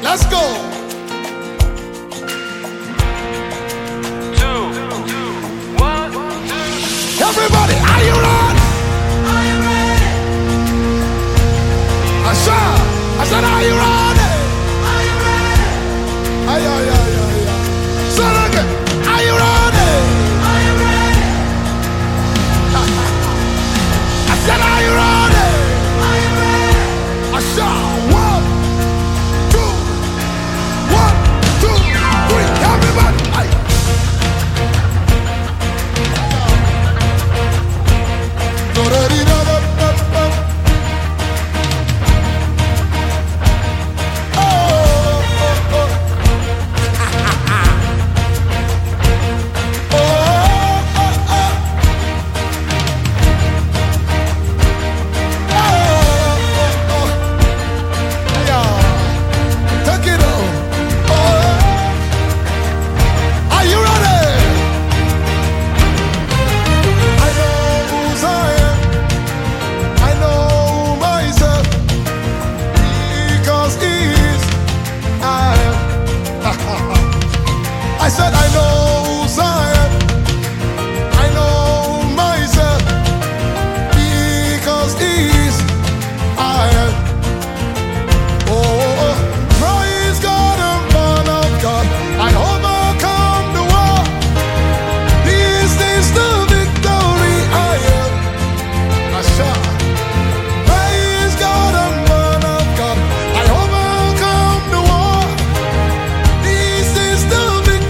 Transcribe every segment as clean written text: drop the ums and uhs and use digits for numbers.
Let's go. Everybody, are you ready? Are you ready? I said, are you ready? Are you ready? Ay, ay, ay, ay, ay. Say it again. Are you ready? Are you ready? I said, are you ready? Are you ready? I said, 1, 2, 1, 2, 3. Everybody, aye. I said I know who I am. I know myself because He's I am. Oh, praise God and born of God. I overcome the world. This is the victory I am. I shall. Praise God and born of God. I overcome the world. This is the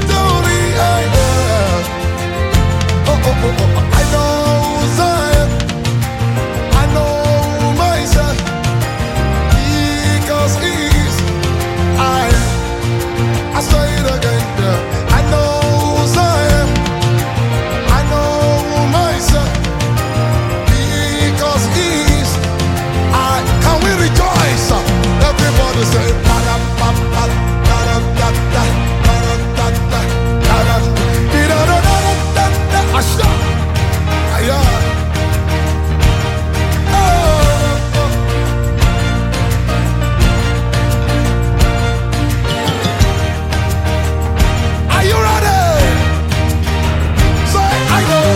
I know Zion, I know myself, because He's I am. I say it again, yeah. I know Zion, I know myself, because He's I. Can we rejoice? Everybody say, ba-da-ba-ba, da-da-da-da, ba-da-da-da, da-da-da-da. Asha, aya, are you ready? Say, I know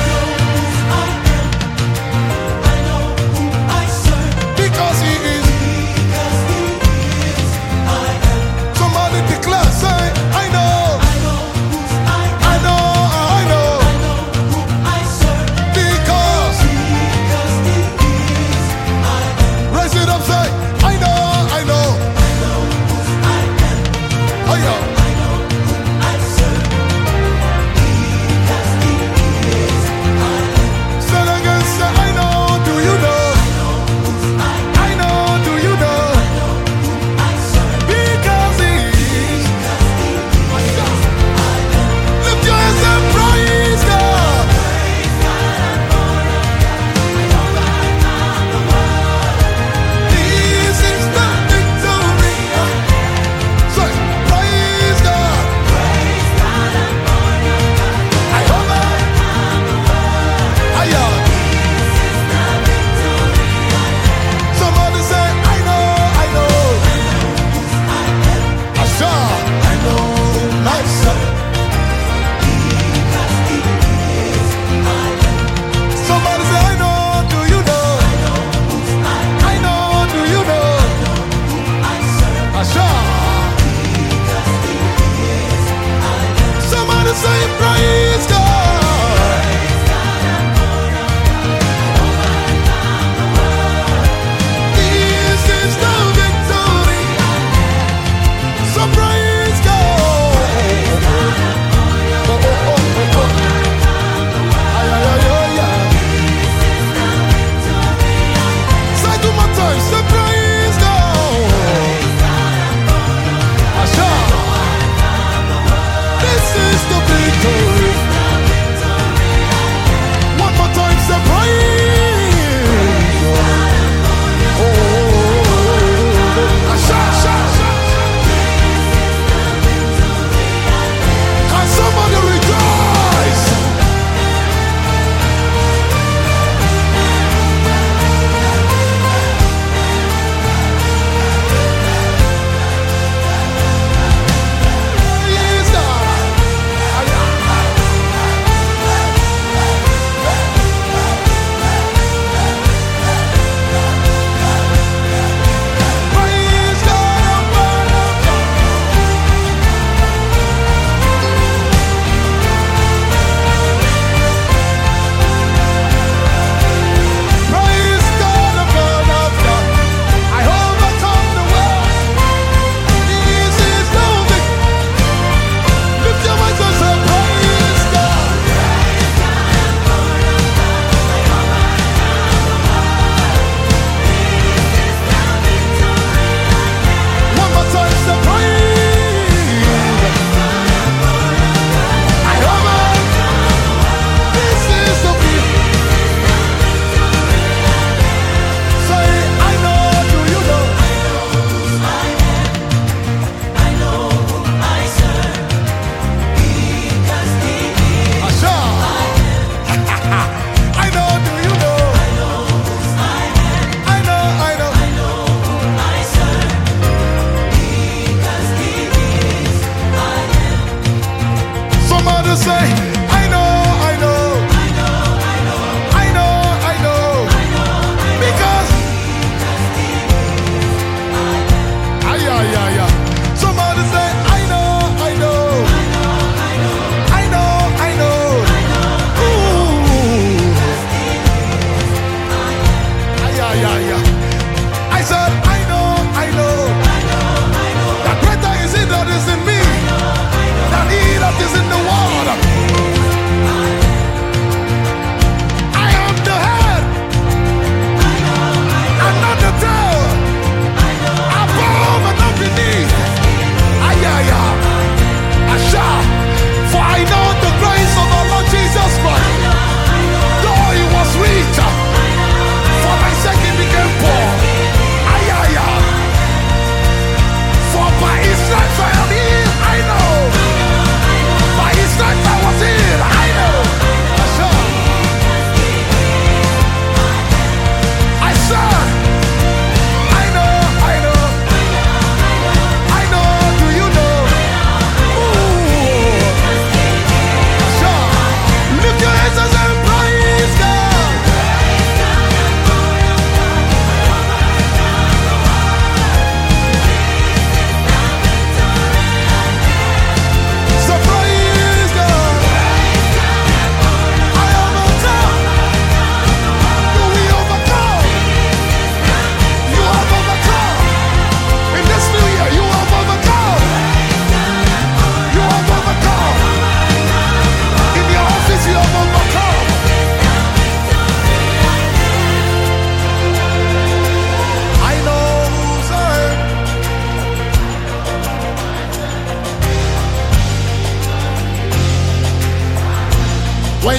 who I serve, because He is. Somebody declare, say, I know. Say praise God. This is the victory. So praise God. Say two more times. Say praise God.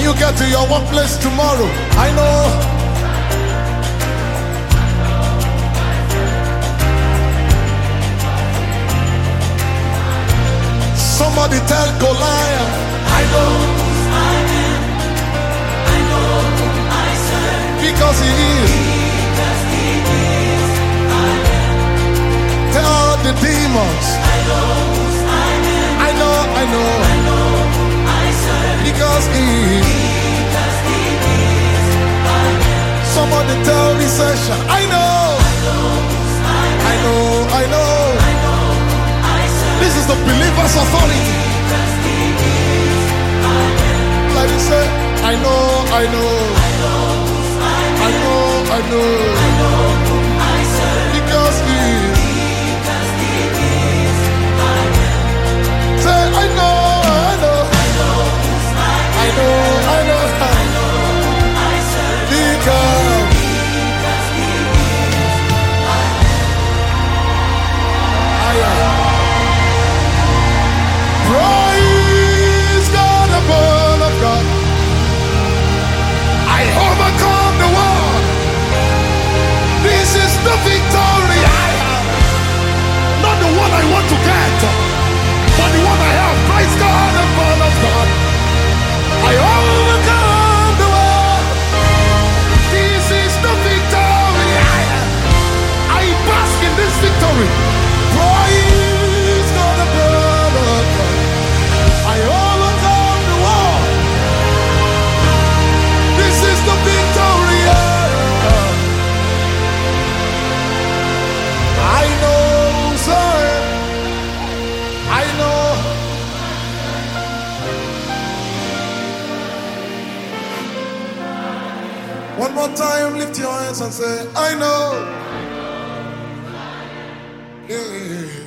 you get to your workplace tomorrow, I know. Somebody tell Goliath, I know who I am. I know who I serve. Because he is. Because he is. I am. Tell the demons, I know who I am. I know. I know who I serve. Because he is. Because he is. I am. Somebody tell recession, I know. I know who I am. I know. This is the believer's authority. Like you say, I know. I know. Because he is. Say, I know. Because praise God, the word of God. I overcome the world. This is the victory I have. Not the one I want to get, but the one I have. Praise God, the word of God. I overcome the world. This is the victory I have. I bask in this victory. Praise God, the word of God. I overcome the world. This is the victory. I know, sir. I know. One more time, lift your hands and say, I know. Yeah.